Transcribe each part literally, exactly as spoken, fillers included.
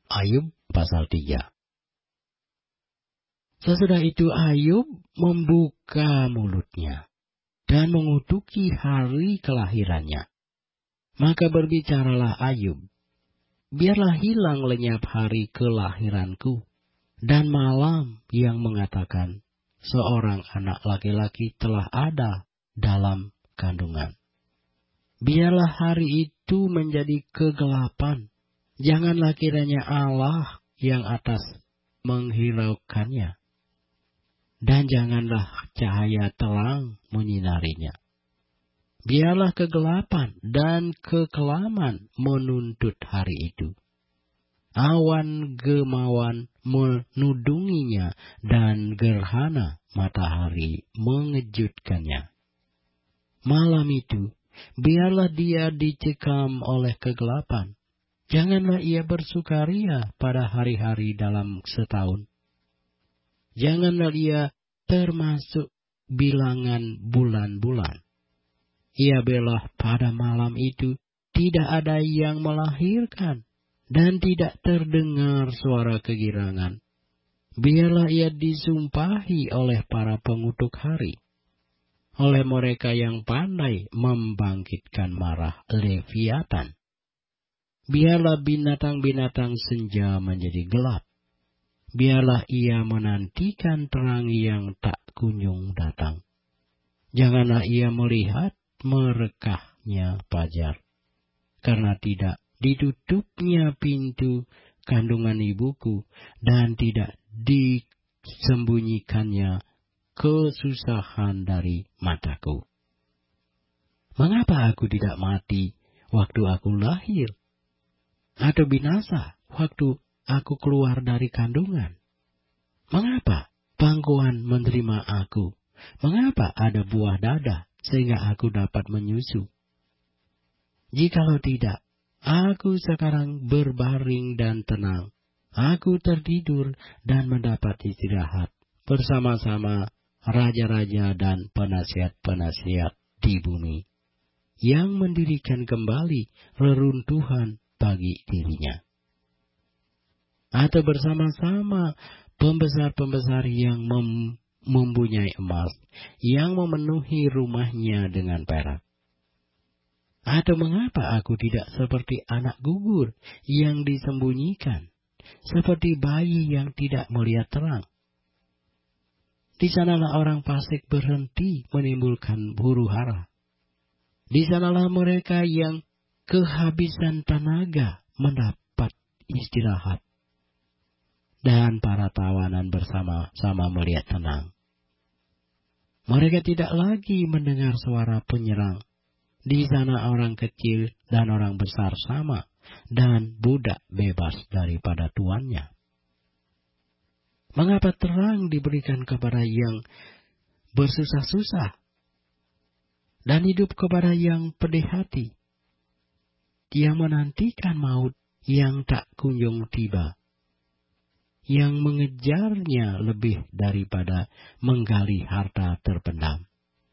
Ayub pasal tiga. Sesudah itu Ayub membuka mulutnya dan mengutuki hari kelahirannya. Maka berbicaralah Ayub, biarlah hilang lenyap hari kelahiranku, dan malam yang mengatakan, seorang anak laki-laki telah ada dalam kandungan. Biarlah hari itu menjadi kegelapan, janganlah kiranya Allah yang atas menghiraukannya, dan janganlah cahaya terang menyinarinya. Biarlah kegelapan dan kekelaman menuntut hari itu. Awan gemawan menudunginya dan gerhana matahari mengejutkannya. Malam itu, biarlah dia dicekam oleh kegelapan. Janganlah ia bersukaria pada hari-hari dalam setahun. Janganlah ia termasuk bilangan bulan-bulan. Ia belah pada malam itu tidak ada yang melahirkan, dan tidak terdengar suara kegirangan. Biarlah ia disumpahi oleh para pengutuk hari, oleh mereka yang pandai membangkitkan marah Leviatan. Biarlah binatang-binatang senja menjadi gelap. Biarlah ia menantikan terang yang tak kunjung datang. Janganlah ia melihat merekahnya fajar, karena tidak ditutupnya pintu kandungan ibuku, dan tidak disembunyikannya kesusahan dari mataku. Mengapa aku tidak mati waktu aku lahir, atau binasa waktu aku keluar dari kandungan? Mengapa pangkuan menerima aku? Mengapa ada buah dada sehingga aku dapat menyusu? Jikalau tidak, aku sekarang berbaring dan tenang. Aku tertidur dan mendapat istirahat bersama-sama raja-raja dan penasihat-penasihat di bumi, yang mendirikan kembali reruntuhan bagi dirinya. Atau bersama-sama pembesar-pembesar yang mem- mempunyai emas, yang memenuhi rumahnya dengan perak. Atau mengapa aku tidak seperti anak gugur yang disembunyikan, seperti bayi yang tidak melihat terang? Di sanalah orang fasik berhenti menimbulkan huru-hara. Di sanalah mereka yang kehabisan tenaga mendapat istirahat, dan para tawanan bersama-sama melihat tenang. Mereka tidak lagi mendengar suara penyerang. Di sana orang kecil dan orang besar sama, dan budak bebas daripada tuannya. Mengapa terang diberikan kepada yang bersusah-susah, dan hidup kepada yang pedih hati, yang menantikan maut yang tak kunjung tiba, yang mengejarnya lebih daripada menggali harta terpendam,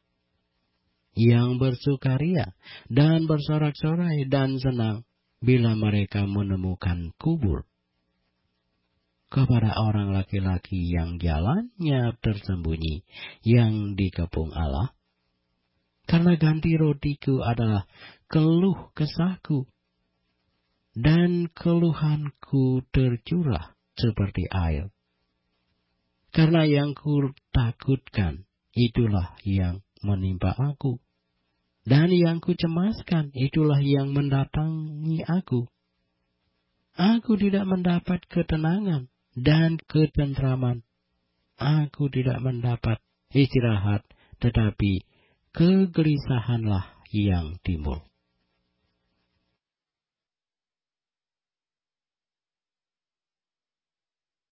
yang bersukaria dan bersorak-sorai dan senang bila mereka menemukan kubur, kepada orang laki-laki yang jalannya tersembunyi, yang dikepung Allah. Karena ganti rotiku adalah keluh kesahku, dan keluhanku tercurah seperti air. Karena yang ku takutkan, itulah yang menimpa aku, dan yang ku cemaskan, itulah yang mendatangi aku. Aku tidak mendapat ketenangan dan ketentraman. Aku tidak mendapat istirahat, tetapi kegelisahanlah yang timbul.